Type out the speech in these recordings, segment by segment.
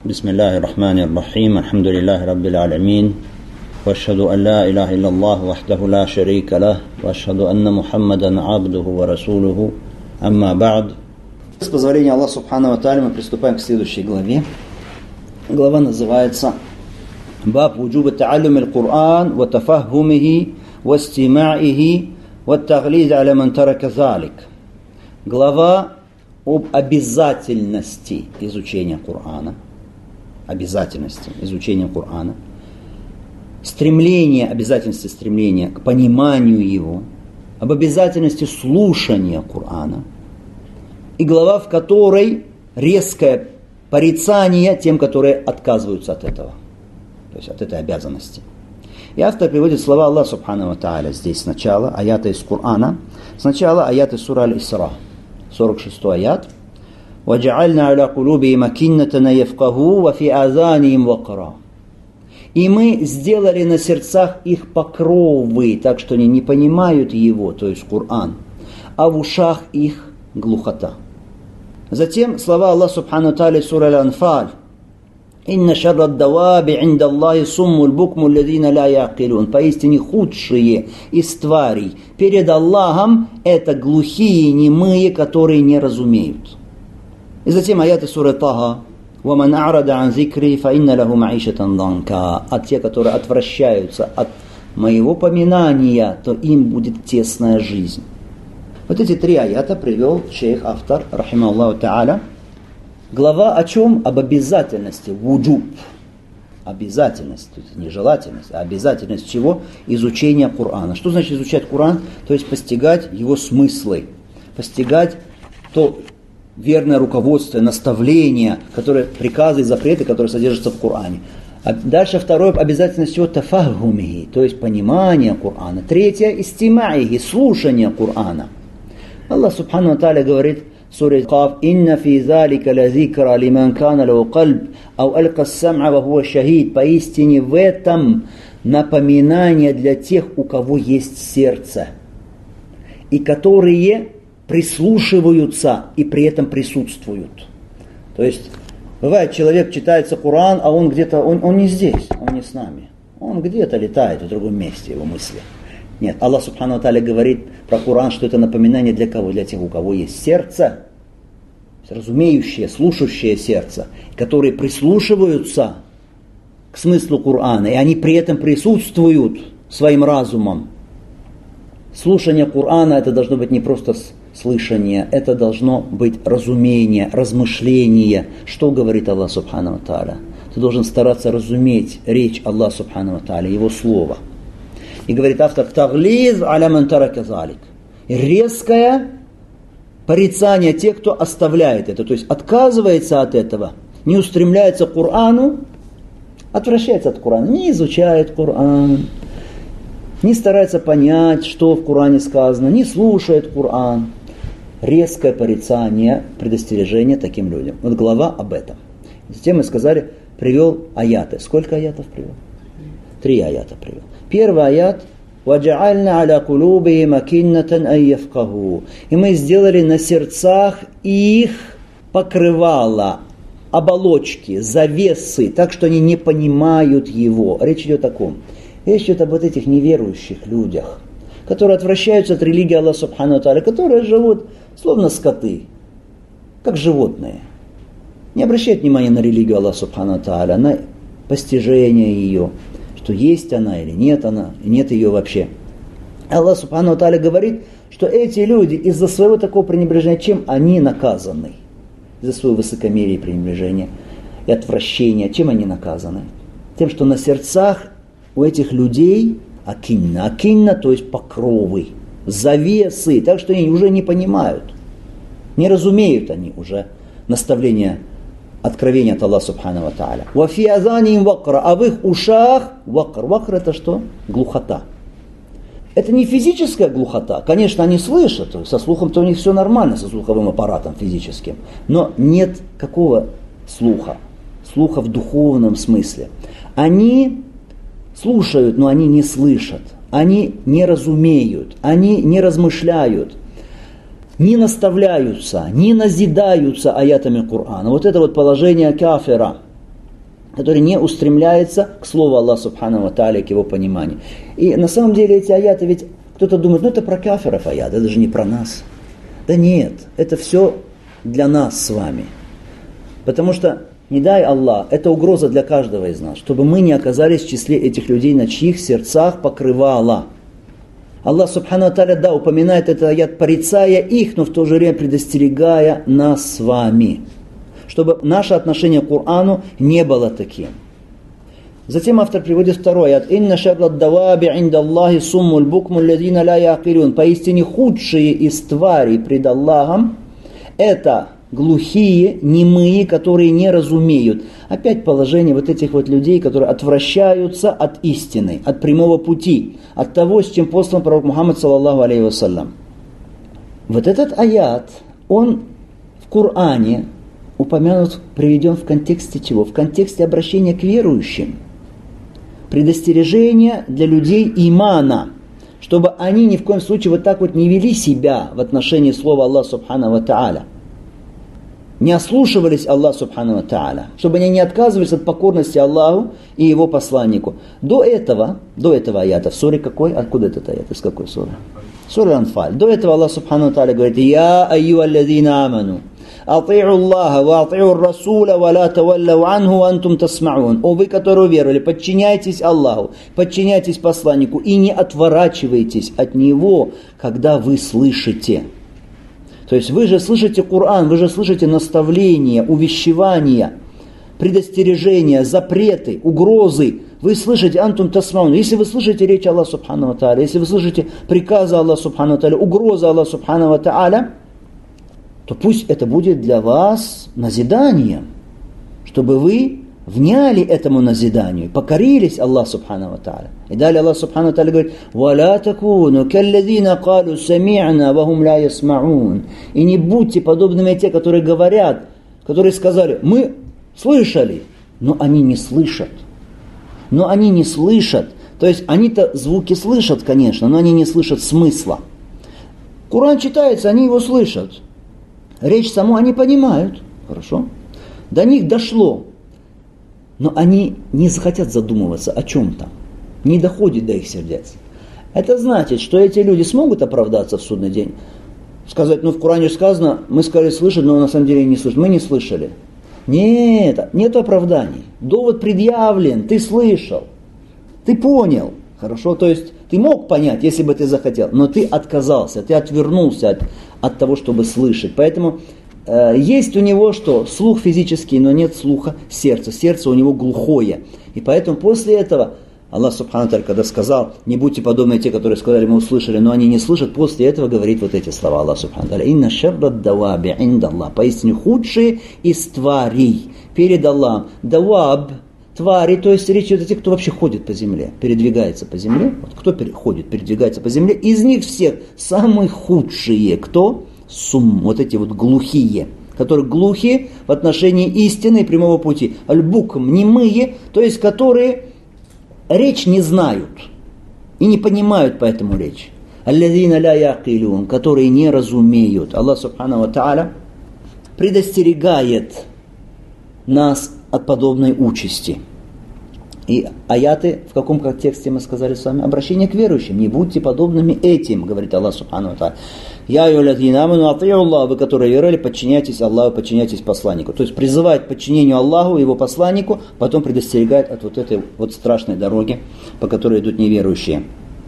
بسم الله الرحمن الرحيم الحمد لله رب العالمين وأشهد أن لا إله إلا الله وحده لا شريك له وأشهد أن محمدا عبده ورسوله أما بعد. С позволения Аллаха Субхану ва Тааля мы приступаем к следующей главе. Глава называется «Баб вуджуба та'аллуми аль-Кур'ан ва тафаххумихи ва истима'ихи ва ат-таглиз аля ман тарака залик». Глава об обязательности изучения Корана. Обязательности изучения Корана. Обязательности стремления к пониманию его. Об обязательности слушания Корана. И глава, в которой резкое порицание тем, которые отказываются от этого. То есть от этой обязанности. И автор приводит слова Аллаха Субхану ва Тааля здесь сначала, аяты из Корана. Сначала аяты сура Аль-Исра. 46 аят. وَجَعَلْنَا عَلَى قُلُوبِهِمْ أَكِنَّةً أَن يَفْقَهُوهُ وَفِي آذَانِهِمْ وَقْرًا. И мы сделали на сердцах их покровы, так что они не понимают его, то есть Коран, а в ушах их глухота. Затем слова Аллаха Субхану ва Тааля сура Аль-Анфаль. «Инна шарра ад-даваби инда Аллахи сумму аль-букму аллазина ла я'килун». Поистине худшие из тварей перед Аллахом это глухие, немые, которые не разумеют. И затем аяты суры Таха. «Ваман а'рада ан зикри фа инна лаху ма'ишатан данка». А те, которые отвращаются от моего поминания, то им будет тесная жизнь. Вот эти три аята привел шейх автор, рахимахуллаху та'аля. Глава о чем? Об обязательности. Вуджуб. Обязательность. То есть не желательность, а обязательность чего? Изучения Корана. Что значит изучать Коран? То есть постигать его смыслы. Постигать то верное руководство, наставление, которые, приказы и запреты, которые содержатся в Коране. А дальше второе обязательность чего? Тафаххумихи. То есть понимание Корана. Третье истима'ихи. Слушание Корана. Аллах Субхану ва Тааля говорит в суре Каф: «Инна фи залика ла зикра лиман кана лаху кальб, ау алка ас-сам'а ва хуа шахид». Поистине в этом напоминание для тех, у кого есть сердце, и которые прислушиваются и при этом присутствуют. То есть, бывает, человек читается Коран, а он где-то, он не здесь, он не с нами. Он где-то летает в другом месте, его мысли. Нет, Аллах Субхану ва Тааля говорит про Коран, что это напоминание для кого? Для тех, у кого есть сердце, разумеющее, слушающее сердце, которые прислушиваются к смыслу Корана, и они при этом присутствуют своим разумом. Слушание Корана — это должно быть не просто слышание, это должно быть разумение, размышление. Что говорит Аллах Субхану ва Тааля? Ты должен стараться разуметь речь Аллаха Субхану ва Тааля, Его Слово. И говорит автор: «Таглиз аля ман тарака залик». Резкое порицание тех, кто оставляет это, то есть отказывается от этого, не устремляется к Корану, отвращается от Корана, не изучает Коран, не старается понять, что в Коране сказано, не слушает Коран. Резкое порицание, предостережение таким людям. Вот глава об этом. Затем мы сказали, привел аяты. Сколько аятов привел? 3 аята привел. Первый аят: «Ваджа'альна аля кулубихим акиннатан ан яфкаху». И мы сделали на сердцах их покрывало, оболочки, завесы, так что они не понимают его. Речь идет о ком? Речь идет об вот этих неверующих людях, которые отвращаются от религии Аллаха Субхану ва Тааля, которые живут словно скоты, как животные. Не обращают внимания на религию Аллаха Субхану ва Тааля, на постижение ее, что есть она или нет она, и нет ее вообще. Аллах Субхану ва Тааля говорит, что эти люди из-за своего такого пренебрежения, чем они наказаны? Из-за своего высокомерия и пренебрежения и отвращения, чем они наказаны? Тем, что на сердцах у этих людей акинна, то есть покровы, завесы, так что они уже не понимают, не разумеют они уже наставления, откровения от Аллаха Субхану ва Тааля. «Ва фи азанихим вакра», а в их ушах вакр. Вакр — это что? Глухота. Это не физическая глухота. Конечно, они слышат, со слухом-то у них все нормально, со слуховым аппаратом физическим. Но нет какого слуха? Слуха в духовном смысле. Они слушают, но они не слышат. Они не разумеют, они не размышляют. не наставляются, не назидаются аятами Корана. Вот это вот положение кафира. который не устремляется к слову Аллаха Субхану ва Тааля, к его пониманию. И на самом деле эти аяты, ведь кто-то думает, это про кафиров аяты, это же не про нас. Да нет, это все для нас с вами. Потому что, не дай Аллах, это угроза для каждого из нас, чтобы мы не оказались в числе этих людей, на чьих сердцах покрывало. Аллах Субхану ва Тааля, да, упоминает этот аят, порицая их, но в то же время предостерегая нас с вами, чтобы наше отношение к Корану не было таким. Затем автор приводит второй аят. «Инна шаррад даваби инда Аллахи суммуль букму лядина ля яакилюн». Поистине худшие из тварей пред Аллахом это глухие, немые, которые не разумеют. Опять положение вот этих вот людей, которые отвращаются от истины, от прямого пути, от того, с чем послан пророк Мухаммад, саллаллаху алейхи вассалям. Вот этот аят, он в Коране упомянут, приведен в контексте чего? В контексте обращения к верующим. Предостережение для людей имана, чтобы они ни в коем случае вот так вот не вели себя в отношении слова Аллаха Субхану ва Тааля. Не ослушивались Аллаха Субхану ва Тааля, чтобы они не отказывались от покорности Аллаху и Его посланнику. До этого аята, в суре какой? Откуда этот аят? Из какой суры? Сура Анфаль. До этого Аллах Субхану ва Тааля говорит: «Я айюаллазина аману, ати'у Аллаха ва ати'у Расуля ва ла таваллау анху ва антум тасма'ун». О вы, которые уверовали, подчиняйтесь Аллаху, подчиняйтесь посланнику и не отворачивайтесь от Него, когда вы слышите. То есть вы же слышите Коран, вы же слышите наставления, увещевания, предостережения, запреты, угрозы. Вы слышите антум тасмаун. Если вы слышите речь Аллаха Субхану ва Тааля, если вы слышите приказы Аллаха Субхану ва Тааля, угрозы Аллаха Субхану ва Тааля, то пусть это будет для вас назиданием, чтобы вы вняли этому назиданию, покорились Аллаху Субхану ва Тааля. И далее Аллах Субхану ва Тааля говорит: «Валя такуну каллазина калу сами'на ва хум ля ясма'ун». И не будьте подобными те, которые говорят, которые сказали: мы слышали, но они не слышат. Но они не слышат. То есть они-то звуки слышат, конечно, но они не слышат смысла. Коран читается, они его слышат. Речь саму они понимают. Хорошо? До них дошло. Но они не захотят задумываться о чем-то. Не доходит до их сердец. Это значит, что эти люди смогут оправдаться в судный день. Сказать: в Коране сказано, мы сказали слышать, но на самом деле не слышали. Мы не слышали. Нет, нет оправданий. Довод предъявлен, ты слышал. Ты понял. Хорошо? То есть ты мог понять, если бы ты захотел. Но ты отказался, ты отвернулся от того, чтобы слышать. Поэтому есть у него что? Слух физический, но нет слуха сердца. Сердце у него глухое. И поэтому после этого Аллах Субхану Тааля, когда сказал: не будьте подобны те, которые сказали, мы услышали, но они не слышат, после этого говорит вот эти слова Аллах Субхану Тааля: «Инна шаррад даваби инда Аллах». Поистине худшие из тварей перед Аллахом. Даваб, твари, то есть речь идет о тех, кто вообще ходит по земле, передвигается по земле. Вот кто ходит, передвигается по земле, из них всех самые худшие, кто? Вот эти вот глухие, которые глухие в отношении истины и прямого пути. Аль-букм, немые, то есть которые речь не знают и не понимают поэтому речь. Аллазина ля яакилюн, которые не разумеют. Аллах Субхану ва Тааля предостерегает нас от подобной участи. И аяты, в каком контексте мы сказали с вами? Обращение к верующим. Не будьте подобными этим, говорит Аллах Субхану ва Тааля. Я айюллазина аману ати'у Аллаха, вы, которые верили, подчиняйтесь Аллаху, подчиняйтесь посланнику. То есть призывает к подчинению Аллаху, его посланнику, потом предостерегает от вот этой вот страшной дороги, по которой идут неверующие.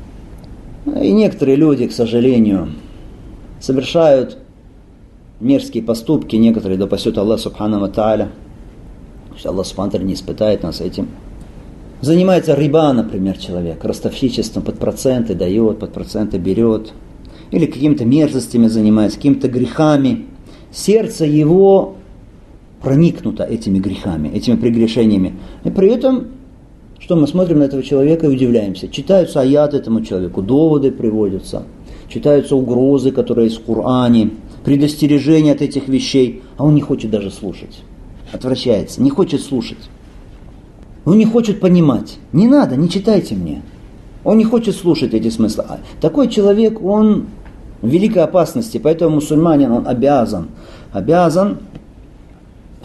И некоторые люди, к сожалению, совершают мерзкие поступки, некоторые допасет Аллах Субхану ва Тааля. Аллах Субхану ва Тааля не испытает нас этим. Занимается риба, например, человек, ростовщичеством, под проценты дает, под проценты берет, или какими-то мерзостями занимается, какими-то грехами. Сердце его проникнуто этими грехами, этими прегрешениями. И при этом, что мы смотрим на этого человека и удивляемся. Читаются аяты этому человеку, доводы приводятся, читаются угрозы, которые есть в Коране, предостережения от этих вещей, а он не хочет даже слушать, отвращается, не хочет слушать. Он не хочет понимать. Не надо, не читайте мне. Он не хочет слушать эти смыслы. Такой человек, он в великой опасности, поэтому мусульманин, он обязан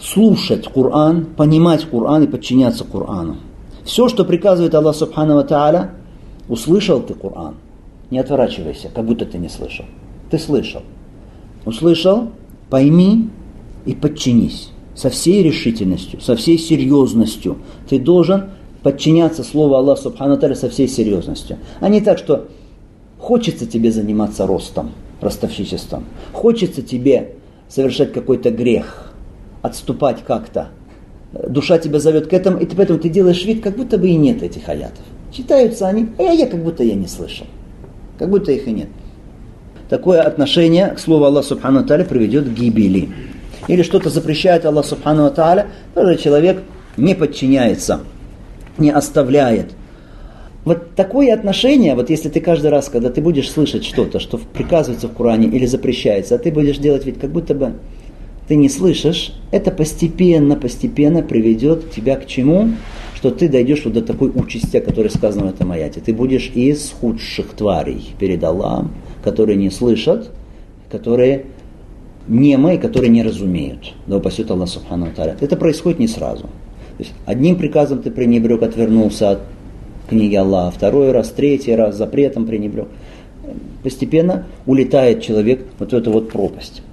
слушать Коран, понимать Коран и подчиняться Корану. Все, что приказывает Аллах Субхану ва Тааля, услышал ты Коран, не отворачивайся, как будто ты не слышал. Ты слышал. Услышал, пойми и подчинись. Со всей решительностью, со всей серьезностью. Ты должен подчиняться Слову Аллаха Субхану ва Тааля со всей серьезностью. А не так, что хочется тебе заниматься ростовщичеством. Хочется тебе совершать какой-то грех, отступать как-то. Душа тебя зовет к этому, и поэтому ты делаешь вид, как будто бы и нет этих аятов. Читаются они, а я как будто я не слышал. Как будто их и нет. Такое отношение к слову Аллаха Субхану ва Тааля приведет к гибели. Или что-то запрещает Аллах Субхану ва Тааля, тоже человек не подчиняется, не оставляет. Вот такое отношение, вот если ты каждый раз, когда ты будешь слышать что-то, что приказывается в Коране или запрещается, а ты будешь делать вид, как будто бы ты не слышишь, это постепенно приведет тебя к чему? Что ты дойдешь вот до такой участи, о которой сказано в этом аяте. Ты будешь из худших тварей перед Аллахом, которые не слышат, которые немы, которые не разумеют. Да упасет Аллах Субхану ва Тааля. Это происходит не сразу. То есть одним приказом ты пренебрег, отвернулся от книги Аллаха, второй раз, третий раз запретом пренебрег. Постепенно улетает человек вот в эту вот пропасть.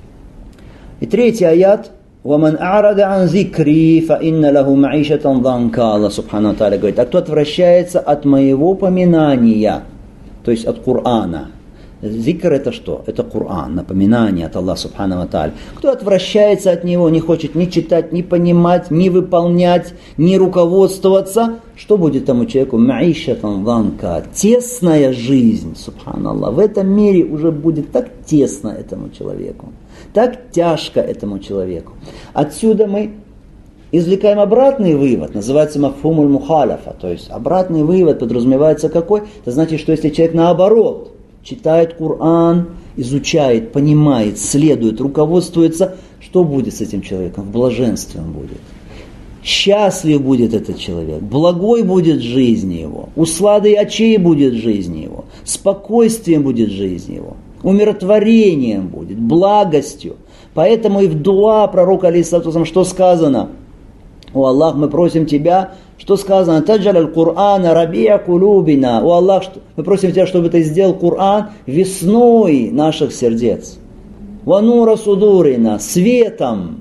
И третий аят. وَمَنْ أَعْرَضَ عَنْ ذِكْرِي فَإِنَّ لَهُ مَعِيشَةً ضَنْكَ. Аллах Субхану ва Тааля говорит, а кто отвращается от моего поминания, то есть от Корана. Зикр это что? Это Коран, напоминание от Аллаха Субхану ва Тааля. Кто отвращается от него, не хочет ни читать, ни понимать, ни выполнять, ни руководствоваться, что будет тому человеку? Маишатан данка. Тесная жизнь, субханаллах. В этом мире уже будет так тесно этому человеку, так тяжко этому человеку. Отсюда мы извлекаем обратный вывод, называется мафхумуль мухаляфа. То есть обратный вывод подразумевается какой? Это значит, что если человек наоборот читает Коран, изучает, понимает, следует, руководствуется, что будет с этим человеком? В блаженстве он будет. Счастлив будет этот человек, благой будет жизнь его, усладой очей будет жизнь его, спокойствием будет жизнь его, умиротворением будет, благостью. Поэтому и в дуа пророка алейхиссалату что сказано? О Аллах, мы просим Тебя, что сказано? Таджаль аль-Кур'ана раби'a кулубина. О Аллах, мы просим Тебя, чтобы Ты сделал Коран весной наших сердец. Ва нура судурина, светом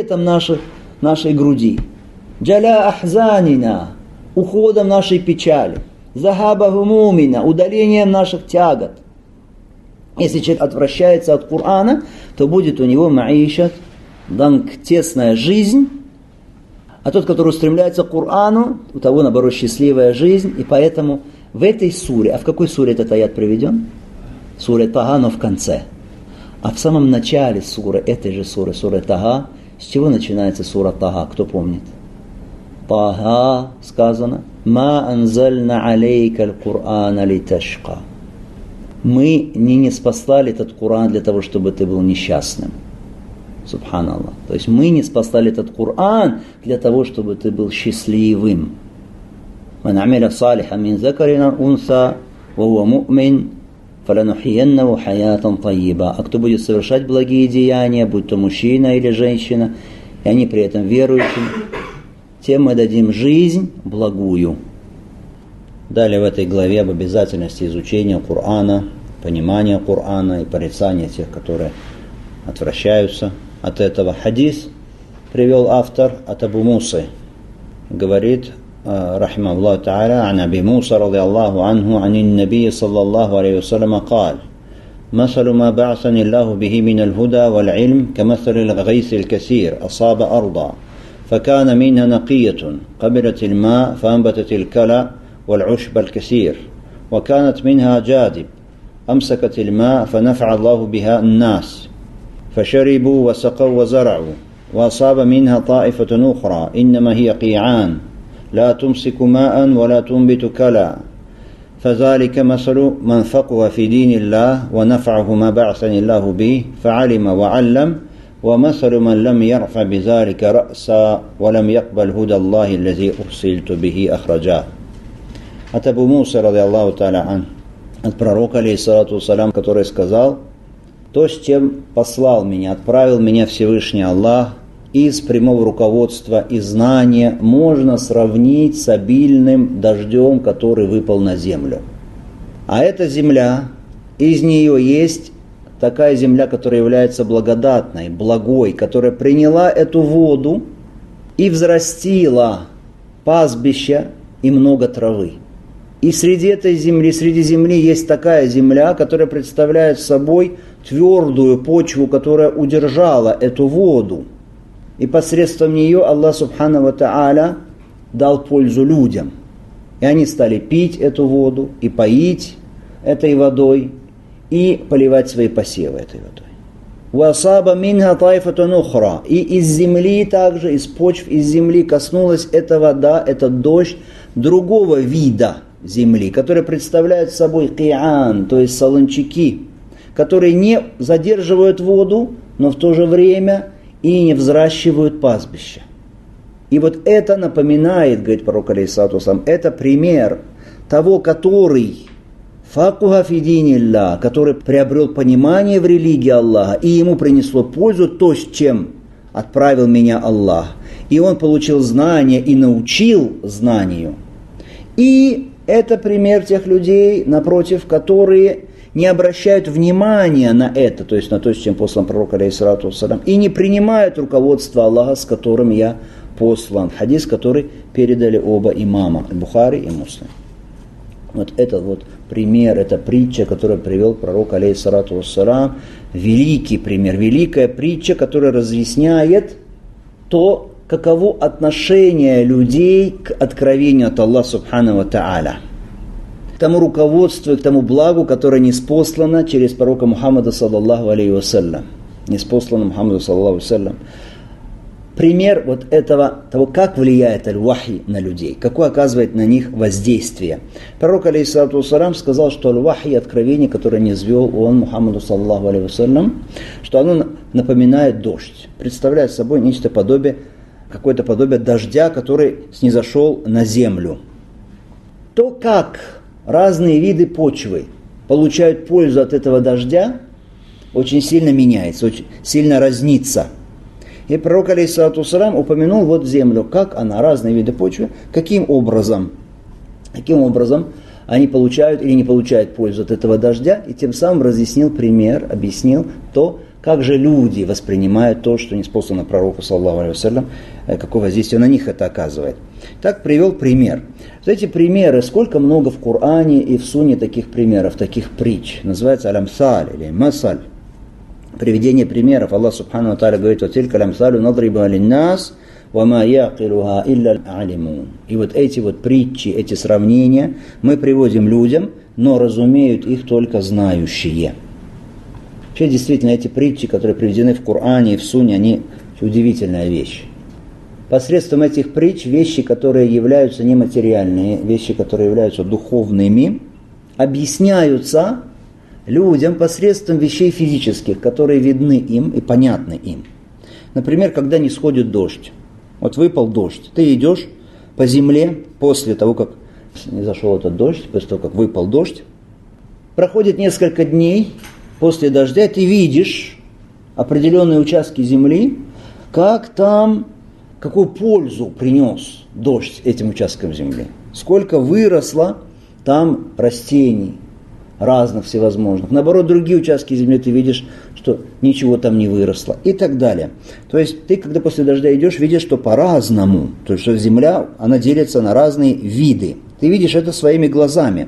нашей груди. Джаля ахзанина, уходом нашей печали. Захаба гумумина, удалением наших тягот. Если человек отвращается от Корана, то будет у него маишат, тесная жизнь. А тот, который устремляется к Корану, у того, наоборот, счастливая жизнь. И поэтому в этой суре, а в какой суре этот аят приведен? Сура Тага, но в конце. А в самом начале суры, этой же суры, сура Тага, с чего начинается сура Тага, кто помнит? Тага, сказано, «Ма анзальна алейка аль-Кур'ана литашка». Мы не ниспослали этот Коран для того, чтобы ты был несчастным. Субханаллах. То есть мы ниспослали этот Коран для того, чтобы ты был счастливым. «Ман амиля салиха мин закарин унса, ва хуа му'мин, фаланухияннаху хаятан тайиба». А кто будет совершать благие деяния, будь то мужчина или женщина, и они при этом верующие, тем мы дадим жизнь благую. Далее в этой главе об обязательности изучения Корана, понимания Корана и порицания тех, которые отвращаются от этого. Хадис привел автор от Абу Мусы. Говорит, рахимахуллаху та'аля, ан Аби Муса радiyallahu анху, ан набий саллаллаху алейхи вассалям قال: مثل ما بعثني الله به من الهدى والعلم كمثل الغيث الكثير أصاب أرضا فكان منها نقية قبلت الماء فأنبتت الكلى والعشب الكثير وكانت منها جادب أمسكت الماء فنفع الله بها الناس فشربوا وسقوا وزرعوا وأصاب منها طائفة أخرى إنما هي قيعان لا تمسك ماء ولا تنبت كلى فذلك مثل من فقه في دين الله ونفعه ما بعثني الله به فعلم وعلم ومثل من لم يرفع بذلك رأسا ولم يقبل هدى الله الذي أرسلت به أخرجاه. От Абу Мусы, радиаллаху та'аля ан, от пророка, алейхиссалату вассалям, который сказал: то, с чем послал меня, отправил меня Всевышний Аллах, из прямого руководства и знания можно сравнить с обильным дождем, который выпал на землю. А эта земля, из нее есть такая земля, которая является благодатной, благой, которая приняла эту воду и взрастила пастбища и много травы. И среди этой земли, среди земли есть такая земля, которая представляет собой твердую почву, которая удержала эту воду. И посредством нее Аллах Субхану ва Та'аля дал пользу людям. И они стали пить эту воду и поить этой водой, и поливать свои посевы этой водой. وَأَصَابَ مِنْهَا طَائِفَةٌ أُخْرَى. И из земли также, из почв, из земли коснулась эта вода, этот дождь другого вида земли, который представляет собой киан, то есть солончаки, которые не задерживают воду, но в то же время и не взращивают пастбища. И вот это напоминает, говорит пророк алейхиссалату вассалям, это пример того, который факуха фи динилля, который приобрел понимание в религии Аллаха, и ему принесло пользу то, с чем отправил меня Аллах. И он получил знание и научил знанию. И это пример тех людей, напротив, которые не обращают внимания на это, то есть на то, с чем послан пророк алейхиссалату вассалям, и не принимают руководство Аллаха, с которым я послан. Хадис, который передали оба имама, Бухари и Муслим. Вот это вот пример, это притча, которую привел пророк алейхиссалату вассалям. Великий пример, великая притча, которая разъясняет то, каково отношение людей к откровению от Аллаха Субхану ва Та'аля, к тому руководству и к тому благу, которое ниспослано через пророка Мухаммада саллаллаху алейхи вассалям. Ниспослано Мухаммаду саллаллаху алейхи вассалям. Пример вот этого, того, как влияет аль-вахи на людей, какое оказывает на них воздействие. Пророк алейхиссалату вассалям сказал, что аль-вахи, откровение, которое низвел он Мухаммаду саллаллаху алейхи вассалям, что оно напоминает дождь, представляет собой нечто подобие, какое-то подобие дождя, который снизошел на землю. То, как разные виды почвы получают пользу от этого дождя, очень сильно меняется, очень сильно разнится. И пророк алейхиссалату вассалям упомянул вот землю, как она, разные виды почвы, каким образом они получают или не получают пользу от этого дождя, и тем самым разъяснил пример, объяснил то, как же люди воспринимают то, что ниспослано пророку, саллаллаху алейхи вассалям, какое воздействие на них это оказывает. Так привел пример. Эти примеры, сколько много в Коране и в Сунне таких примеров, таких притч. Называется алямсаль или масаль. Приведение примеров. Аллах Субхану ва Тааля говорит: «Ватилька алямсалю надрибуха линнас, вама яқилуха илля алимун». И вот эти вот притчи, эти сравнения мы приводим людям, но разумеют их только знающие. Вообще, действительно, эти притчи, которые приведены в Коране и в Сунне, они удивительная вещь. Посредством этих притч вещи, которые являются нематериальные, вещи, которые являются духовными, объясняются людям посредством вещей физических, которые видны им и понятны им. Например, когда не сходит дождь. Вот выпал дождь. Ты идешь по земле после того, как не зашел этот дождь, после того, как выпал дождь. Проходит несколько дней после дождя, ты видишь определенные участки земли, как там, какую пользу принес дождь этим участкам земли. Сколько выросло там растений разных, всевозможных. Наоборот, другие участки земли ты видишь, что ничего там не выросло и так далее. То есть ты, когда после дождя идешь, видишь, что по-разному. То есть, что земля, она делится на разные виды. Ты видишь это своими глазами.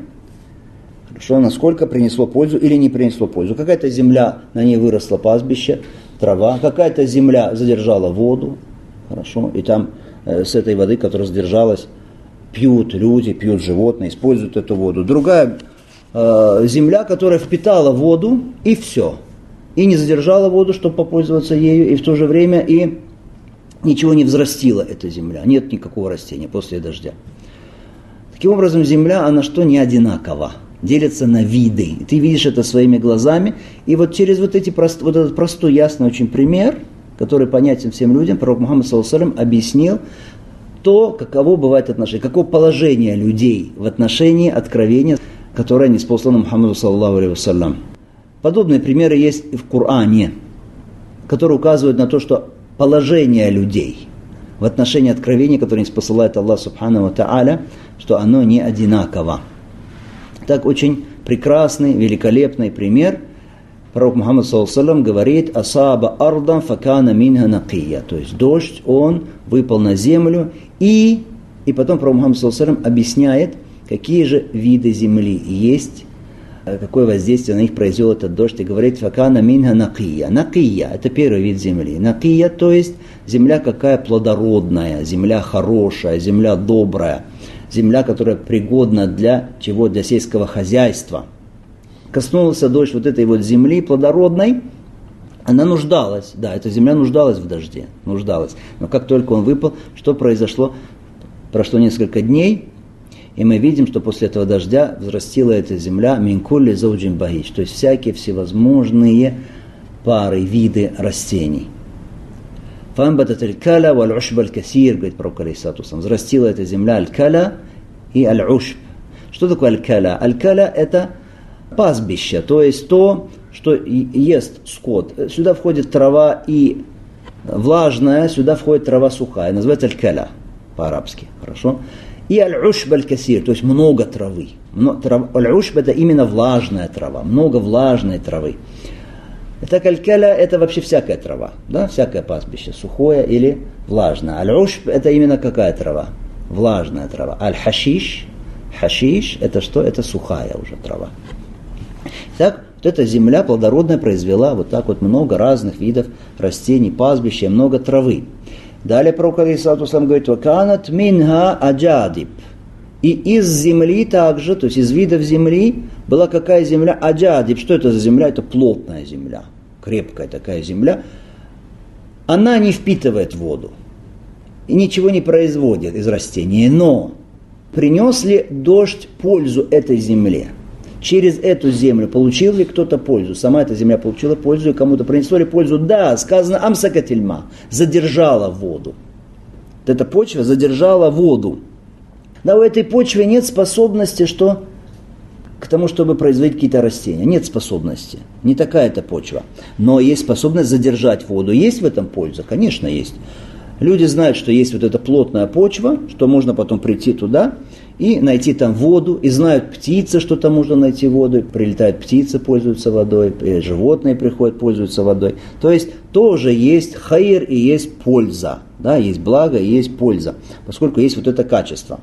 Что насколько принесло пользу или не принесло пользу. Какая-то земля, на ней выросло пастбище, трава. Какая-то земля задержала воду. Хорошо. И там с этой воды, которая задержалась, пьют люди, пьют животные, используют эту воду. Другая земля, которая впитала воду, и все. И не задержала воду, чтобы попользоваться ею, и в то же время и ничего не взрастила эта земля. Нет никакого растения после дождя. Таким образом, земля, она что, не одинакова. Делится на виды. И ты видишь это своими глазами. И вот через вот этот простой, ясный очень пример, который понятен всем людям, пророк Мухаммад саллаллаху алейхи ва саллям объяснил то, каково бывает отношение, какое положение людей в отношении откровения, которое ниспослано Мухаммаду саллаллаху алейхи ва саллям. Подобные примеры есть и в Коране, которые указывают на то, что положение людей в отношении откровения, которое посылает Аллах Субхану ва Тааля, что оно не одинаково. Так очень прекрасный, великолепный пример. Пророк Мухаммад ﷺ говорит: «Асаба ардан факана минха накия». То есть дождь, он выпал на землю, и потом пророк Мухаммад ﷺ объясняет, какие же виды земли есть, какое воздействие на них произвел этот дождь, и говорит: «Факана минха накия». Накия – это первый вид земли. Накия, то есть земля какая плодородная, земля хорошая, земля добрая, земля, которая пригодна для чего? Для сельского хозяйства. Коснулся дождь вот этой вот земли плодородной, она нуждалась, да, эта земля нуждалась в дожде, нуждалась. Но как только он выпал, что произошло? Прошло несколько дней, и мы видим, что после этого дождя взрастила эта земля минкулли зауджин багич, то есть всякие всевозможные пары, виды растений. Фамбатат аль-каля валь-ушб аль-касир, говорит пророк алейхиссалату вассалам, взрастила эта земля аль-каля и аль-ушб. Что такое аль-каля? Аль-каля – это пастбище, то есть то, что ест скот. Сюда входит трава и влажная, сюда входит трава сухая, называется аль-каля по-арабски, хорошо? И аль-ушб аль-касир, то есть много травы. Аль-ушб – это именно влажная трава, много влажной травы. Так аль-каля – это вообще всякая трава, да? Всякое пастбище, сухое или влажное. Аль-ушб – это именно какая трава? Влажная трава. Аль-хашиш – хашиш – это что? Это сухая уже трава. Так, вот эта земля плодородная произвела вот так вот много разных видов растений, пастбища, много травы. Далее пророк алейхиссалату вассалам говорит: «Ваканат минха аджадиб». И из земли также, то есть из видов земли, была какая земля? Аджадиб. Что это за земля? Это плотная земля, крепкая такая земля. Она не впитывает воду и ничего не производит из растений. Но принес ли дождь пользу этой земле? Через эту землю получил ли кто-то пользу? Сама эта земля получила пользу, и кому-то принесло ли пользу? Да, сказано амсакатильма, задержала воду. Вот эта почва задержала воду. Да, у этой почвы нет способности что? К тому, чтобы производить какие-то растения. Нет способности. Не такая эта почва. Но есть способность задержать воду. Есть в этом польза? Конечно, есть. Люди знают, что есть вот эта плотная почва, что можно потом прийти туда и найти там воду, и знают птицы, что там можно найти воду, прилетают птицы, пользуются водой, животные приходят, пользуются водой. То есть тоже есть хайр и есть польза, да, есть благо и есть польза, поскольку есть вот это качество.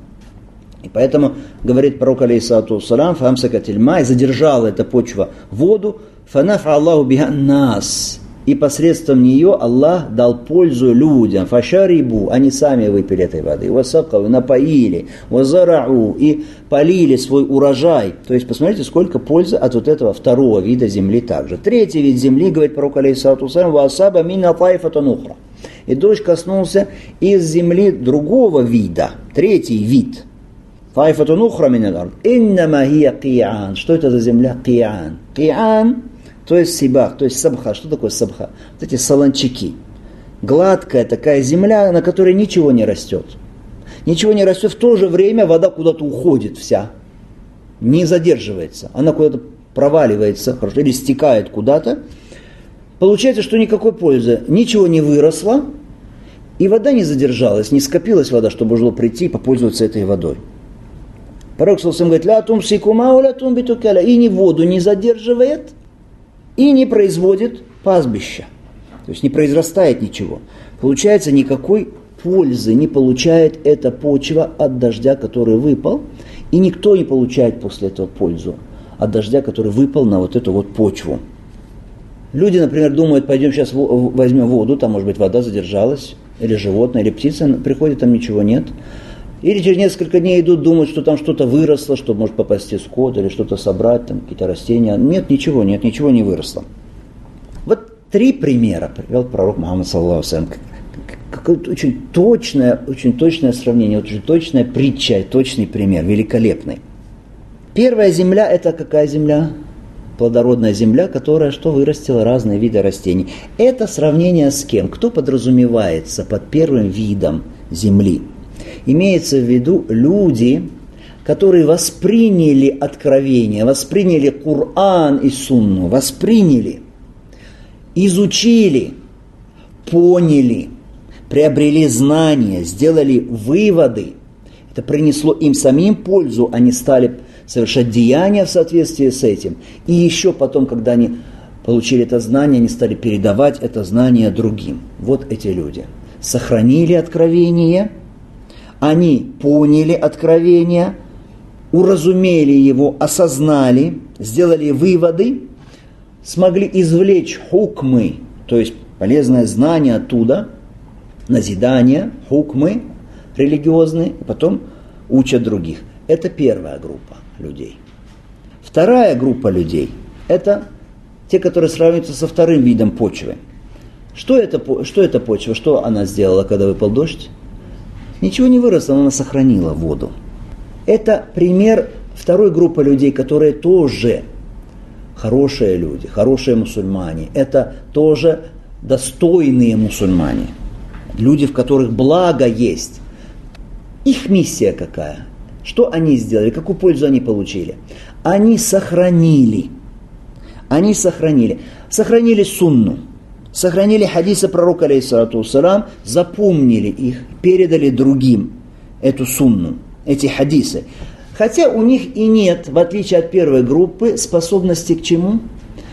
И поэтому, говорит пророк алейхиссалату вассалям, фамсакатильма, и задержала эта почва воду, фанафа Аллаху биха нас. И посредством нее Аллах дал пользу людям. Фашарибу, они сами выпили этой воды. Васакаву, напоили. Вазарау, и полили свой урожай. То есть, посмотрите, сколько пользы от вот этого второго вида земли также. Третий вид земли, говорит пророк алейхиссалату вассалям, васаба мина тайфатун ухра. И дождь коснулся из земли другого вида. Третий вид. Тайфатун ухра минал ард. Иннама хия ки'ан. Что это за земля? Ки'ан. Ки'ан. То есть сибах, то есть сабха. Что такое сабха? Вот эти солончаки. Гладкая такая земля, на которой ничего не растет. Ничего не растет, в то же время вода куда-то уходит вся. Не задерживается. Она куда-то проваливается, хорошо, или стекает куда-то. Получается, что никакой пользы. Ничего не выросло, и вода не задержалась, не скопилась вода, чтобы можно прийти и попользоваться этой водой. Пророк говорит: «Ля тумсику мау, ля тумбиту каля». И ни воду не задерживает, и не производит пастбища. То есть не произрастает ничего. Получается, никакой пользы не получает эта почва от дождя, который выпал. И никто не получает после этого пользу от дождя, который выпал на вот эту вот почву. Люди, например, думают: пойдем сейчас возьмем воду, там, может быть, вода задержалась, или животное, или птица, приходит, там ничего нет. Или через несколько дней идут, думают, что там что-то выросло, что может попасти скот, или что-то собрать, там какие-то растения. Нет, ничего не выросло. Вот 3 примера привел пророк Мухаммад саллаллаху алейхи ва саллям. Какое-то очень точное сравнение, очень точная притча, точный пример, великолепный. Первая земля – это какая земля? Плодородная земля, которая что вырастила разные виды растений. Это сравнение с кем? Кто подразумевается под первым видом земли? Имеется в виду люди, которые восприняли откровение, восприняли Коран и Сунну, восприняли, изучили, поняли, приобрели знания, сделали выводы. Это принесло им самим пользу, они стали совершать деяния в соответствии с этим. И еще потом, когда они получили это знание, они стали передавать это знание другим. Вот эти люди. Сохранили откровение, они поняли откровение, уразумели его, осознали, сделали выводы, смогли извлечь хукмы, то есть полезное знание оттуда, назидания, хукмы религиозные, и потом учат других. Это первая группа людей. Вторая группа людей – это те, которые сравниваются со вторым видом почвы. Что это почва? Что она сделала, когда выпал дождь? Ничего не выросло, она сохранила воду. Это пример второй группы людей, которые тоже хорошие люди, хорошие мусульмане. Это тоже достойные мусульмане. Люди, в которых благо есть. Их миссия какая? Что они сделали? Какую пользу они получили? Они сохранили. Сохранили сунну. Сохранили хадисы пророка, алейхиссалату вассалам, запомнили их, передали другим эту сунну, эти хадисы. Хотя у них и нет, в отличие от первой группы, способности к чему?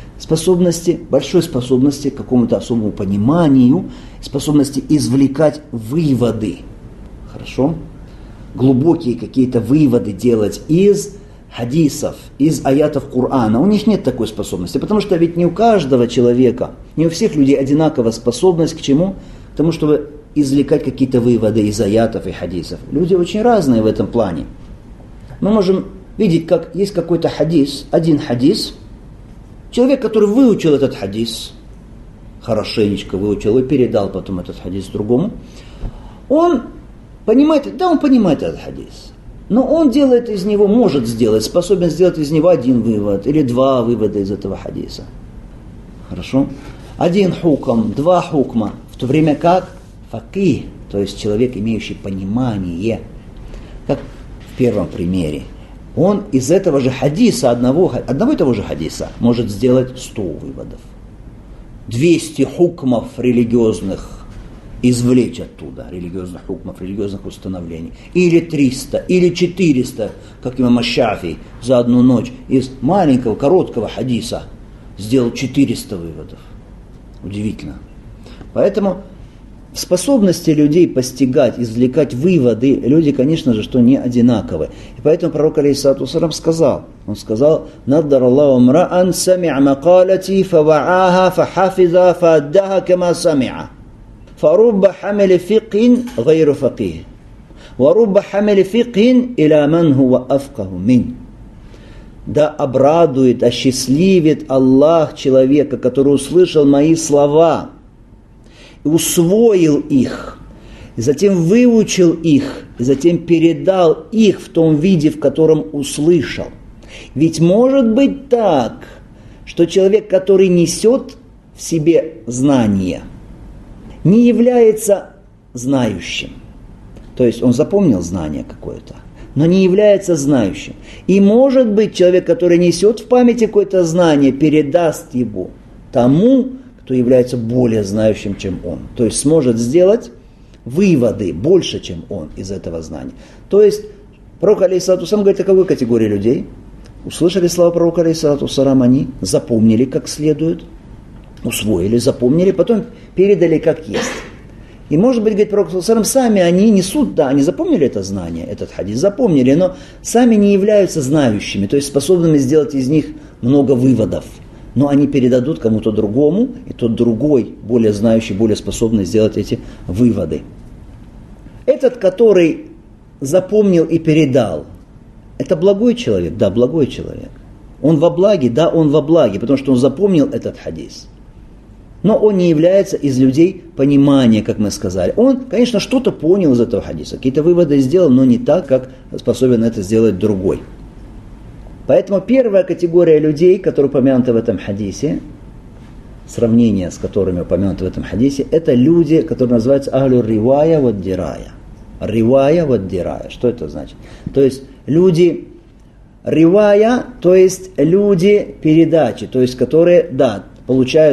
Большой способности к какому-то особому пониманию, способности извлекать выводы. Хорошо? Глубокие какие-то выводы делать из хадисов, из аятов Корана. У них нет такой способности, потому что ведь не у каждого человека, не у всех людей одинаковая способность к чему? К тому, чтобы извлекать какие-то выводы из аятов и хадисов. Люди очень разные в этом плане. Мы можем видеть, как есть какой-то хадис, один хадис, человек, который выучил этот хадис, хорошенечко выучил и передал потом этот хадис другому, он понимает этот хадис. Но он делает из него, способен сделать из него один вывод или два вывода из этого хадиса. Хорошо? Один хукм, два хукма, в то время как факих, то есть человек, имеющий понимание, как в первом примере, он из этого же хадиса, одного и того же хадиса, может сделать 100 выводов. 200 хукмов религиозных извлечь оттуда, религиозных хукмов, религиозных установлений. Или 300, или 400, как имам Аш-Шафии, за одну ночь из маленького, короткого хадиса сделал 400 выводов. Удивительно. Поэтому в способности людей постигать, извлекать выводы, люди, конечно же, что не одинаковы. И поэтому пророк, алейхиссалату вассалам, сказал, «Наддар Аллаху мраан сами'а макалати фава'аха фахафиза фааддаха кама сами'а». فَرُبَّ حَمِلِ فِقْهٍ غَيْرُ فَقِيهٍ وَرُبَّ حَمِلِ فِقْهٍ إِلَى مَنْ هُوَ أَفْقَهُ مِنْهُ. Да обрадует, осчастливит Аллах человека, который услышал мои слова, и усвоил их, и затем выучил их, и затем передал их в том виде, в котором услышал. Ведь может быть так, что человек, который несет в себе знания, не является знающим. То есть он запомнил знание какое-то, но не является знающим. И может быть человек, который несет в памяти какое-то знание, передаст его тому, кто является более знающим, чем он. То есть сможет сделать выводы больше, чем он из этого знания. То есть пророк, алейхиссалату вассалам, говорит о какой категории людей? Услышали слова пророка, алейхиссалату вассалам, они запомнили как следует, усвоили, запомнили, потом передали как есть. И может быть, говорит пророк, сами они несут, да, они запомнили это знание, этот хадис, запомнили, но сами не являются знающими, то есть способными сделать из них много выводов. Но они передадут кому-то другому, и тот другой, более знающий, более способный сделать эти выводы. Этот, который запомнил и передал, это благой человек? Да, благой человек. Он во благе? Да, он во благе, потому что он запомнил этот хадис. Но он не является из людей понимания, как мы сказали. Он, конечно, что-то понял из этого хадиса, какие-то выводы сделал, но не так, как способен это сделать другой. Поэтому первая категория людей, которые упомянуты в этом хадисе, сравнение с которыми упомянуты в этом хадисе, это люди, которые называются ахлю ривая вад дирая. Ривая вад дирая. Что это значит? То есть люди ривая, то есть люди передачи, то есть которые, да, получают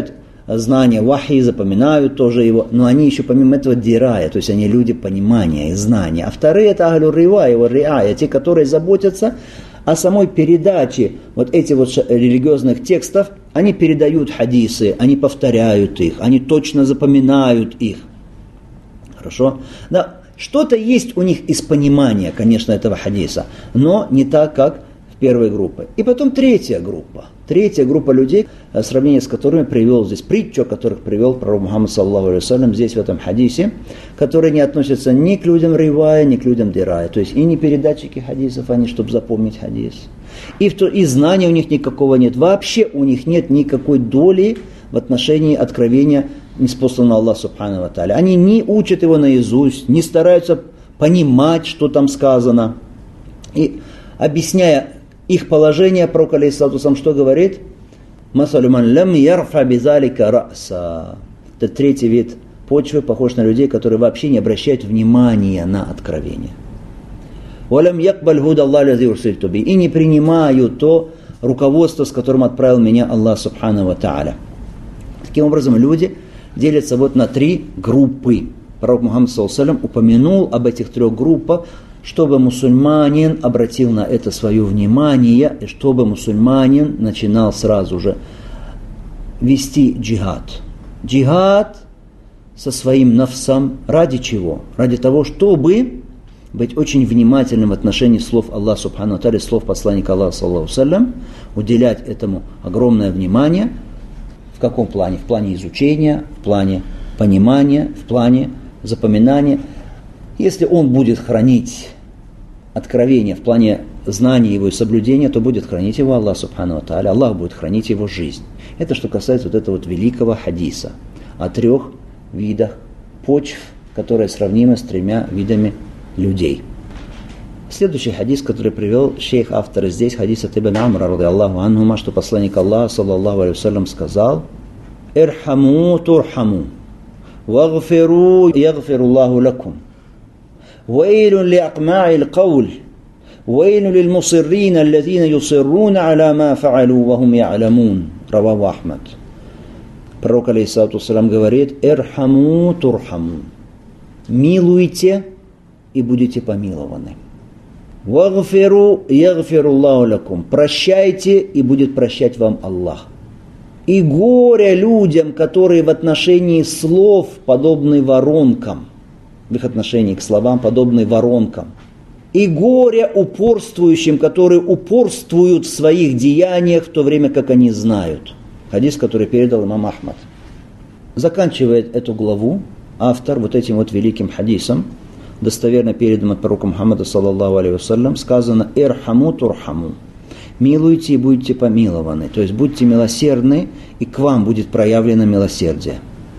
знания вахи, запоминают тоже его, но они еще помимо этого дирая, то есть они люди понимания и знания. А вторые это ахлю ривая, риая, те, которые заботятся о самой передаче вот этих вот религиозных текстов, они передают хадисы, они повторяют их, они точно запоминают их. Хорошо? Да, что-то есть у них из понимания, конечно, этого хадиса, но не так, как в первой группе. И потом третья группа людей, сравнение с которыми привел здесь притчу, о которых привел пророк Мухаммад саллаллаху алейхи вассалям здесь в этом хадисе, которые не относятся ни к людям ривая, ни к людям дирая. То есть и не передатчики хадисов, они, чтобы запомнить хадис. И знания у них никакого нет. Вообще у них нет никакой доли в отношении откровения ниспосланного Аллаха субхану ва тааля. Они не учат его наизусть, не стараются понимать, что там сказано. И объясняя их положение, пророк алейхиссалату вассалям что говорит? «Масалю ман лям ярфа бизалика раса». Это третий вид почвы, похож на людей, которые вообще не обращают внимания на откровение. «Валям якбаль худа Аллах лази урсильту би». И не принимают то руководство, с которым отправил меня Аллах субхану ва тааля. Таким образом, люди делятся вот на три группы. Пророк Мухаммад саллаллаху алейхи ва саллям упомянул об этих трех группах, чтобы мусульманин обратил на это свое внимание, и чтобы мусульманин начинал сразу же вести джихад. Джихад со своим нафсом ради чего? Ради того, чтобы быть очень внимательным в отношении слов Аллаха субхану ва тааля, слов посланника Аллаха саллаллаху алейхи ва саллям, уделять этому огромное внимание. В каком плане? В плане изучения, в плане понимания, в плане запоминания. Если он будет хранить откровение в плане знания его и соблюдения, то будет хранить его Аллах субхану ва тааля, Аллах будет хранить его жизнь. Это что касается вот этого вот великого хадиса о трех видах почв, которые сравнимы с тремя видами людей. Следующий хадис, который привел шейх автора здесь, хадис от Ибн Амра, ради Аллаху анхума, что посланник Аллаха, саллаллаху алейхи вассалям, сказал: «Ирхаму турхаму, вагфиру ягфируллаху лакум, вейлун ли акма'ил кауль, вейлун лил мусиррина, аллазина юсирруна аля ма фа'алу, вахум я'ламун». Раваху Ахмад. Пророк алейхиссалату вассалям говорит: «Ирхаму турхаму». Милуйте и будете помилованы. «Вагфиру ягфируллаху лакум». Прощайте, и будет прощать вам Аллах. И горе людям, которые в отношении слов подобны воронкам, в их отношении к словам подобны воронкам. И горе упорствующим, которые упорствуют в своих деяниях, в то время как они знают. Хадис, который передал имам Ахмад. Заканчивает эту главу автор вот этим вот великим хадисом, достоверно передан от пророка Мухаммада саллаллаху алейхи вассалям, сказано: «Ирхаму турхаму». Милуйте и будете помилованы. То есть будьте милосердны, и к вам будет проявлено милосердие.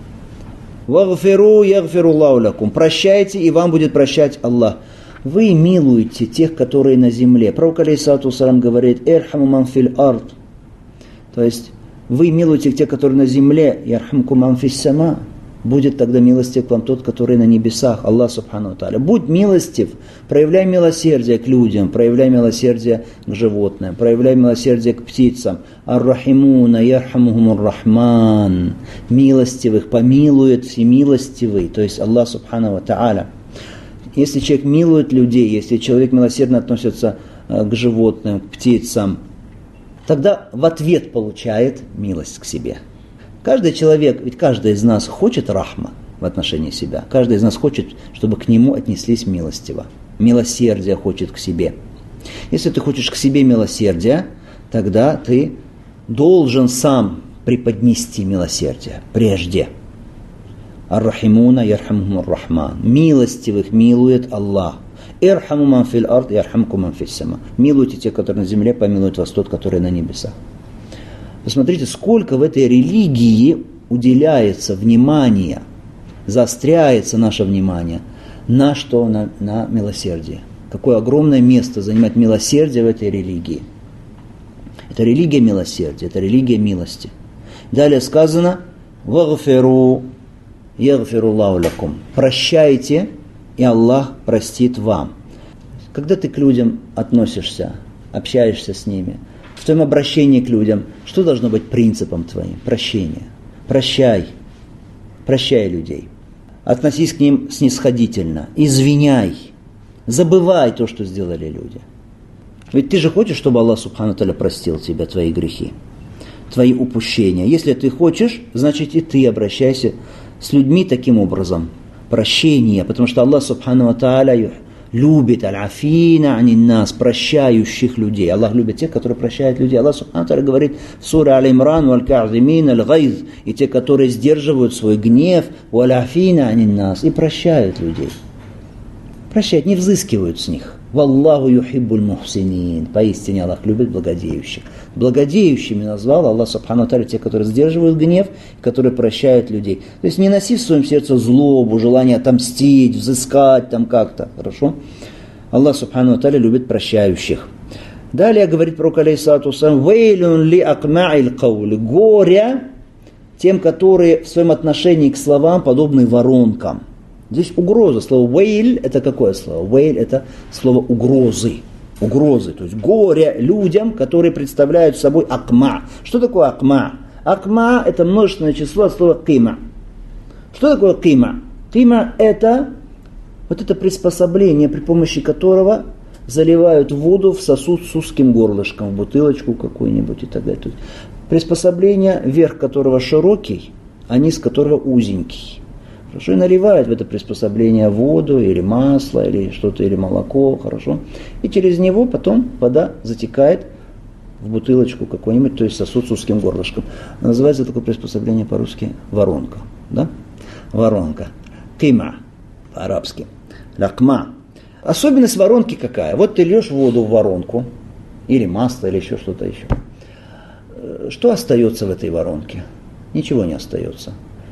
«Вагфиру ягфируллаху лакум». Прощайте, и вам будет прощать Аллах. Вы милуете тех, которые на земле. Пророк алейхиссалату вассалям говорит: «Ирхаму ман фил ард». То есть вы милуете тех, которые на земле. «Ярхамку ман фис сама». Будет тогда милостив к вам тот, который на небесах, Аллах субхану ва тааля. Будь милостив, проявляй милосердие к людям, проявляй милосердие к животным, проявляй милосердие к птицам. Ар-рахимуна ярхамухумур рахман. Милостивых помилует всемилостивый, то есть Аллах субхану ва тааля. Если человек милует людей, если человек милосердно относится к животным, к птицам, тогда в ответ получает милость к себе. Каждый человек, ведь каждый из нас хочет рахма в отношении себя. Каждый из нас хочет, чтобы к нему отнеслись милостиво. Милосердие хочет к себе. Если ты хочешь к себе милосердия, тогда ты должен сам преподнести милосердие прежде. Ар-рахимуна ярхамухумур рахман. Милостивых милует Аллах. Ирхаму ман фил ард ярхамку ман фис сама. Милуйте тех, которые на земле, помилует вас тот, который на небесах. Посмотрите, сколько в этой религии уделяется внимания, заостряется наше внимание на что? На милосердие. Какое огромное место занимает милосердие в этой религии. Это религия милосердия, это религия милости. Далее сказано: «Вагфиру ягфируллаху лакум». Прощайте, и Аллах простит вам. Когда ты к людям относишься, общаешься с ними, в твоем обращении к людям, что должно быть принципом твоим? Прощение. Прощай людей. Относись к ним снисходительно, извиняй, забывай то, что сделали люди. Ведь ты же хочешь, чтобы Аллах Субхану Тааля простил тебе твои грехи, твои упущения. Если ты хочешь, значит и ты обращайся с людьми таким образом. Прощение, потому что Аллах Субхану Тааля любит аль-афина анин-нас, прощающих людей. Аллах любит тех, которые прощают людей. Аллах Субхану Тааля говорит в суре Аль-Имран: «Валь-ка'зимин аль-гайз», и те, которые сдерживают свой гнев, «валь-афина анин-нас», и прощают людей. Прощают, не взыскивают с них. «Валлаху юхиббуль мухсинин», поистине Аллах любит благодеющих. Благодеющими назвал Аллах Субхану Тааля те, которые сдерживают гнев, которые прощают людей. То есть не носи в своем сердце злобу, желание отомстить, взыскать там как-то. Хорошо? Аллах Субхану Тааля любит прощающих. Далее говорит пророк алейхиссалату вассалям: «Вейлюн ли акма'иль каули», горе тем, которые в своем отношении к словам подобны воронкам. Здесь угроза. Слово «вейль» – это какое слово? «Вейль» – это слово угрозы. Угрозы. То есть горе людям, которые представляют собой акма. Что такое акма? Акма – это множественное число от слова кима. Что такое кима? Кима – это вот это приспособление, при помощи которого заливают воду в сосуд с узким горлышком, в бутылочку какую-нибудь и так далее. То есть приспособление, верх которого широкий, а низ которого узенький. Хорошо, и наливают в это приспособление воду или масло, или что-то, или молоко, хорошо. И через него потом вода затекает в бутылочку какой-нибудь, то есть сосуд с узким горлышком. Называется такое приспособление по-русски воронка. Да? Воронка. Кима по-арабски. Лакма. Особенность воронки какая? Вот ты льешь воду в воронку, или масло, или еще что-то еще. Что остается в этой воронке? Ничего не остается.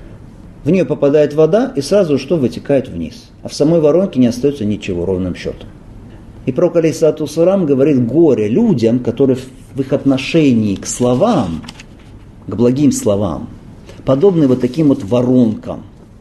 В нее попадает вода, и сразу что вытекает вниз. А в самой воронке не остается ничего, ровным счетом. И пророк алейхиссалату вассалам говорит: горе людям, которые в их отношении к словам, к благим словам, подобны вот таким вот воронкам.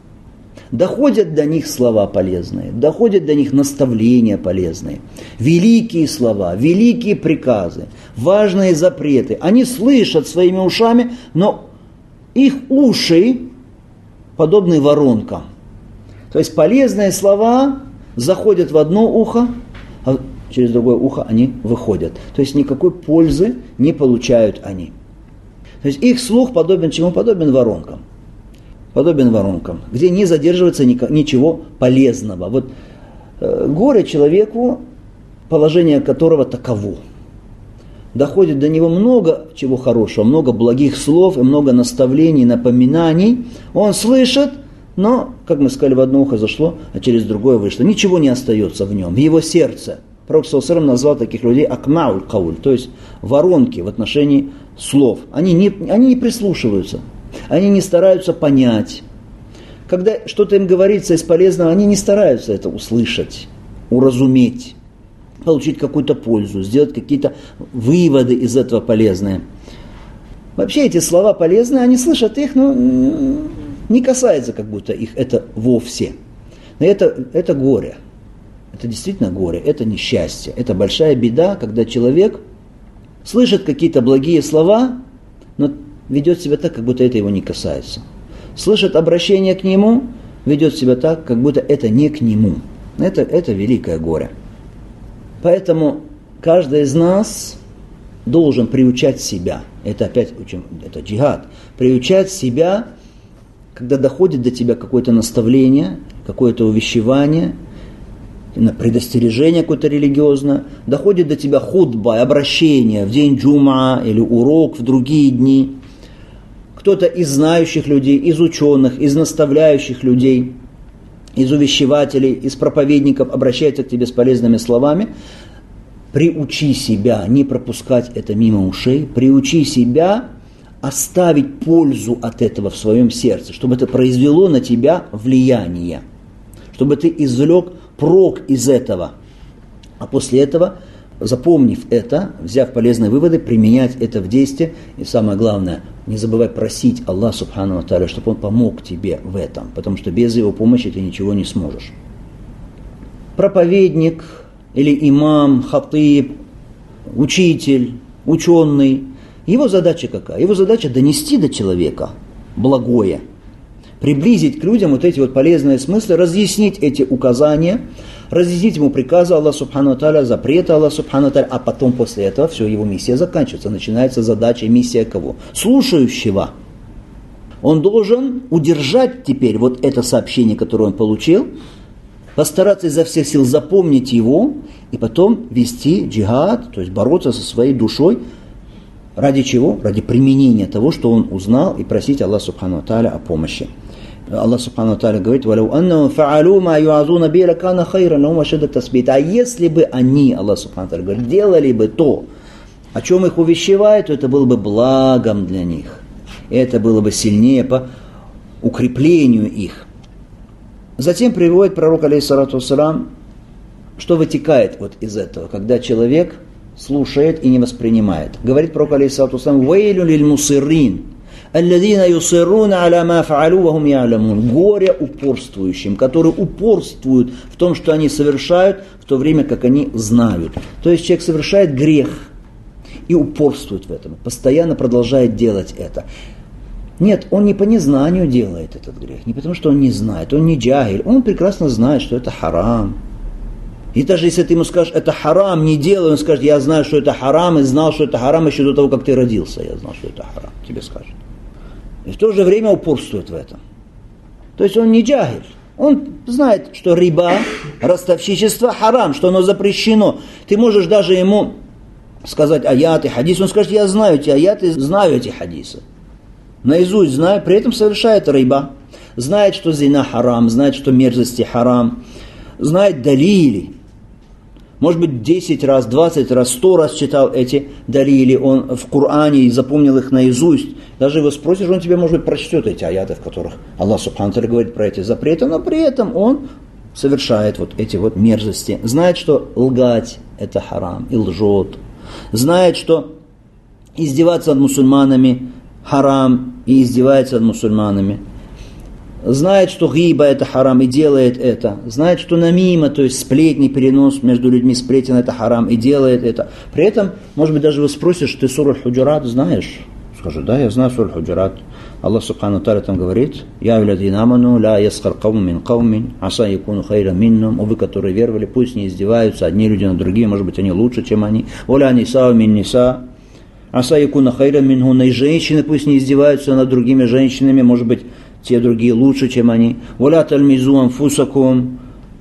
Доходят до них слова полезные, доходят до них наставления полезные, великие слова, великие приказы, важные запреты. Они слышат своими ушами, но их уши подобны воронкам. То есть полезные слова заходят в одно ухо, а через другое ухо они выходят. То есть никакой пользы не получают они. То есть их слух подобен чему? Подобен воронкам. Подобен воронкам, где не задерживается ничего полезного. Вот горе человеку, положение которого таково. Доходит до него много чего хорошего, много благих слов и много наставлений, напоминаний. Он слышит, но, как мы сказали, в одно ухо зашло, а через другое вышло. Ничего не остается в нем, в его сердце. Пророк саллаллаху алейхи ва саллям назвал таких людей акмауль кауль, то есть воронки в отношении слов. Они не прислушиваются, они не стараются понять. Когда что-то им говорится из полезного, они не стараются это услышать, уразуметь, получить какую-то пользу, сделать какие-то выводы из этого полезные. Вообще эти слова полезные, они слышат их, но не касается как будто их это вовсе. Но это горе. Это действительно горе, это несчастье. Это большая беда, когда человек слышит какие-то благие слова, но ведет себя так, как будто это его не касается. Слышит обращение к нему, ведет себя так, как будто это не к нему. Это великое горе. Поэтому каждый из нас должен приучать себя. Это опять это джихад. Приучать себя, когда доходит до тебя какое-то наставление, какое-то увещевание, предостережение какое-то религиозное, доходит до тебя хутба, обращение в день джума или урок в другие дни. Кто-то из знающих людей, из ученых, из наставляющих людей, из увещевателей, из проповедников обращается к тебе с полезными словами. Приучи себя не пропускать это мимо ушей, приучи себя оставить пользу от этого в своем сердце, чтобы это произвело на тебя влияние, чтобы ты извлек прок из этого. А после этого, запомнив это, взяв полезные выводы, применять это в действие. И самое главное, не забывай просить Аллаха Субхану ва Тааля, чтобы Он помог тебе в этом, потому что без Его помощи ты ничего не сможешь. Проповедник или имам, хатиб, учитель, ученый, его задача какая? Его задача донести до человека благое. Приблизить к людям вот эти вот полезные смыслы, разъяснить эти указания, разъяснить ему приказы Аллаха Субхану ва Тааля, запреты Аллаха Субхану ва Тааля, а потом после этого все, его миссия заканчивается. Начинается задача и миссия кого? Слушающего. Он должен удержать теперь вот это сообщение, которое он получил, постараться изо всех сил запомнить его и потом вести джихад, то есть бороться со своей душой. Ради чего? Ради применения того, что он узнал, и просить Аллаха Субхану ва Тааля о помощи. Аллах Субхану ва Тааля говорит: «Валяу аннахум фаалу ма юазуна би лакана хайран лахум ашадда тасбит». А если бы они, Аллах Субхану ва Тааля говорит, делали бы то, о чем их увещевают, то это было бы благом для них. Это было бы сильнее по укреплению их. Затем приводит пророк, алейхиссалату вассалам, что вытекает вот из этого, когда человек слушает и не воспринимает. Говорит пророк, алейхиссалату вассалам: «Вейлю лиль мусиррин, алладина юсирруна аля ма фаалу ва хум я'ламун». Горе упорствующим, которые упорствуют в том, что они совершают, в то время как они знают. То есть человек совершает грех и упорствует в этом, постоянно продолжает делать это. Нет, он не по незнанию делает этот грех, не потому что он не знает, он не джахиль, он прекрасно знает, что это харам. И даже если ты ему скажешь: это харам, не делай, он скажет: я знаю, что это харам, и знал, что это харам еще до того, как ты родился, я знал, что это харам, тебе скажет. И в то же время упорствует в этом. То есть он не джахиль, он знает, что риба, ростовщичество харам, что оно запрещено. Ты можешь даже ему сказать аяты, хадисы, он скажет: я знаю эти аяты, знаю эти хадисы. Наизусть знает, при этом совершает риба. Знает, что зина харам, знает, что мерзости харам. Знает далили. Может быть, 10 раз, 20 раз, 100 раз читал эти далили он в Коране и запомнил их наизусть. Даже его спросишь, он тебе, может быть, прочтет эти аяты, в которых Аллах Субхану ва Тааля говорит про эти запреты, но при этом он совершает вот эти вот мерзости. Знает, что лгать это харам и лжет. Знает, что издеваться над мусульманами харам и издевается над мусульманами. Знает, что гиба это харам и делает это. Знает, что намима, то есть сплетни, перенос между людьми сплетен это харам и делает это. При этом, может быть, даже вы спросишь: ты суру аль-Худжурат знаешь? Скажу: да, я знаю суру аль-Худжурат. Аллах Субхану ва Тааля там говорит: «Я алладзина аману ла ясхар каум мин каумин аса якуну хайран миннум». Вы, которые веровали, пусть не издеваются одни люди над другими, может быть, они лучше, чем они. «Валя ниса мин ниса аса якуна хайран минхунна». И женщины пусть не издеваются над другими женщинами, может быть, те другие лучше, чем они. «Валя тальмизу анфусакум».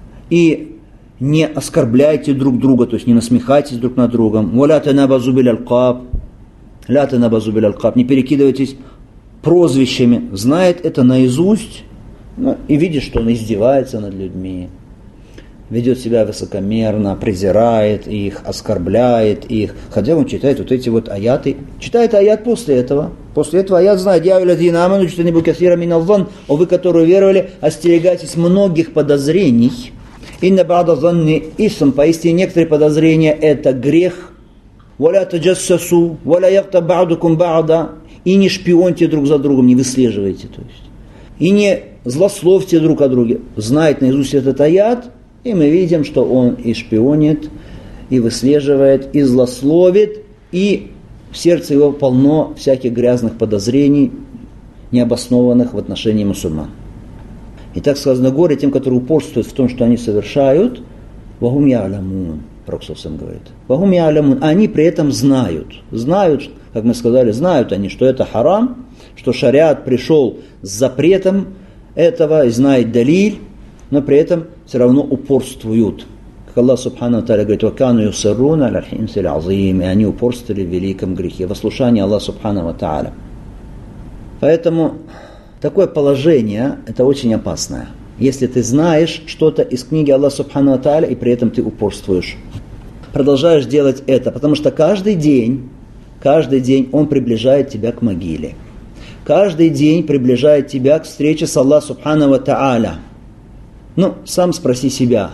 И не оскорбляйте друг друга, то есть не насмехайтесь друг над другом. «Валя танабазу биль алкаб». «Ля танабазу биль алкаб». Не перекидывайтесь прозвищами. Знает это наизусть, и видит, что он издевается над людьми. Ведет себя высокомерно, презирает их, оскорбляет их. Хотя он читает вот эти вот аяты. Читает аят после этого. После этого аят знает: «Я алладзина аману джтанибу касира минал зан». О, вы, которые веровали, остерегайтесь многих подозрений. «Инна ба'да занни исм». Поистине некоторые подозрения это грех. «Валя таджассасу, валя яхтаб ба'дукум ба'да». И не шпионьте друг за другом, не выслеживайте. То есть. И не злословьте друг о друге. Знает наизусть этот аят, и мы видим, что он и шпионит, и выслеживает, и злословит, и в сердце его полно всяких грязных подозрений, необоснованных в отношении мусульман. И так сказано: горе тем, которые упорствуют в том, что они совершают, «ва хум я'ламун». Пророк сам говорит: «Ва хум я'ламун». Они при этом знают, как мы сказали, знают они, что это харам, что шариат пришел с запретом этого, и знает далиль, но при этом все равно упорствуют. Как Аллах Субхану ва Тааля говорит: «Вакану юсирруна аля аль-хинсиль азим». И они упорствовали в великом грехе, в ослушании Аллаха Субхану ва Тааля. Поэтому такое положение, это очень опасное. Если ты знаешь что-то из книги Аллаха Субхану ва Тааля, и при этом ты упорствуешь, продолжаешь делать это, потому что каждый день он приближает тебя к могиле. Каждый день приближает тебя к встрече с Аллахом Субхану ва Тааля. Сам спроси себя,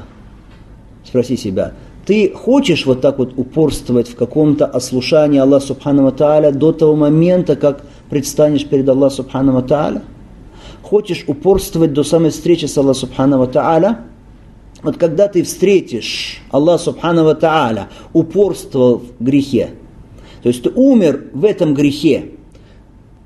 ты хочешь вот так вот упорствовать в каком-то ослушании Аллаха Субхану ва Тааля до того момента, как предстанешь перед Аллахом Субхану ва Тааля? Хочешь упорствовать до самой встречи с Аллахом Субхану ва Тааля? Вот когда ты встретишь Аллаха Субхану ва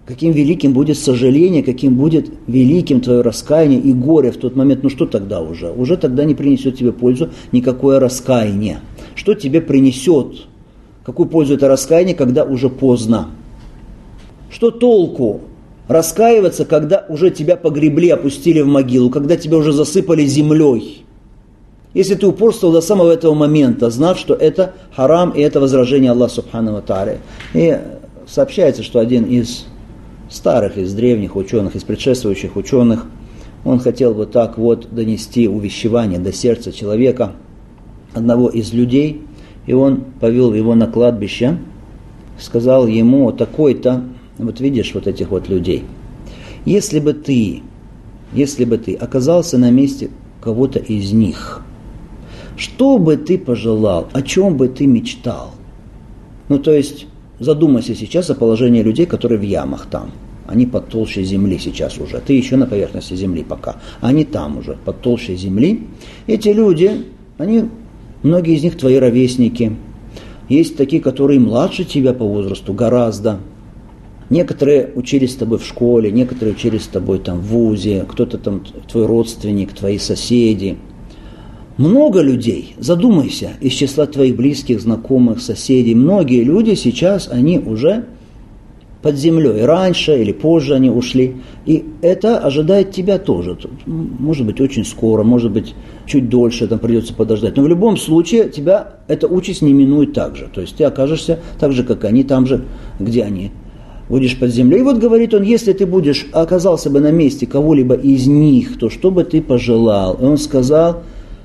каким великим будет сожаление, каким будет великим твое раскаяние и горе в тот момент. Ну что тогда уже? Уже тогда не принесет тебе пользу никакое раскаяние. Что тебе принесет? Какую пользу это раскаяние, когда уже поздно? Что толку раскаиваться, когда уже тебя погребли, опустили в могилу, когда тебя уже засыпали землей? Если ты упорствовал до самого этого момента, знав, что это харам и это возражение Аллаха Субхану ва Тааля. И сообщается, что один из старых, из древних ученых, из предшествующих ученых, он хотел вот так вот донести увещевание до сердца человека, одного из людей, и он повел его на кладбище, сказал ему: такой-то, вот видишь вот этих вот людей, если бы ты оказался на месте кого-то из них, что бы ты пожелал, о чем бы ты мечтал? Ну, то есть, задумайся сейчас о положении людей, которые в ямах там. Они под толщей земли сейчас уже. Ты еще на поверхности земли пока. Они там уже, под толщей земли. Эти люди, многие из них твои ровесники. Есть такие, которые младше тебя по возрасту гораздо. Некоторые учились с тобой в школе, некоторые учились с тобой там в вузе, кто-то там твой родственник, твои соседи. Много людей, задумайся, из числа твоих близких, знакомых, соседей, многие люди сейчас, они уже под землей. Раньше или позже они ушли. И это ожидает тебя тоже. Может быть, очень скоро, может быть, чуть дольше там придется подождать. Но в любом случае тебя эта участь не минует так же. То есть ты окажешься так же, как они, там же, где они. Будешь под землей. И вот говорит он: если ты оказался бы на месте кого-либо из них, то что бы ты пожелал? И он сказал: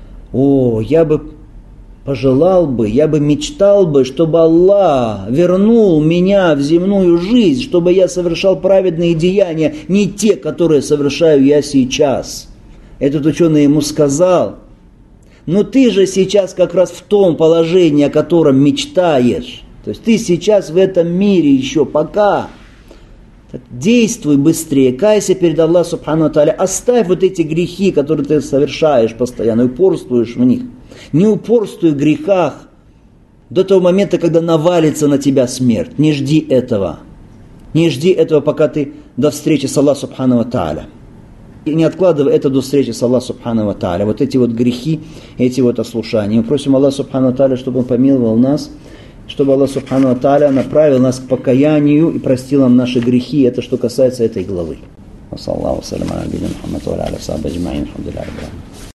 я бы пожелал, я бы мечтал бы, чтобы Аллах вернул меня в земную жизнь, чтобы я совершал праведные деяния, не те, которые совершаю я сейчас. Этот ученый ему сказал: но ты же сейчас как раз в том положении, о котором мечтаешь. То есть ты сейчас в этом мире еще пока. Так действуй быстрее, кайся перед Аллахом Субхану ва Тааля, оставь вот эти грехи, которые ты совершаешь постоянно, упорствуешь в них. Не упорствуй в грехах до того момента, когда навалится на тебя смерть. Не жди этого. Не жди этого, пока ты до встречи с Аллахом Субхану ва Тааля. И не откладывай это до встречи с Аллахом Субхану ва Тааля. Вот эти вот грехи, эти вот ослушания. Мы просим Аллаха Субхану ва Тааля, чтобы Он помиловал нас, чтобы Аллах Субхану ва Тааля направил нас к покаянию и простил нам наши грехи. Это что касается этой главы.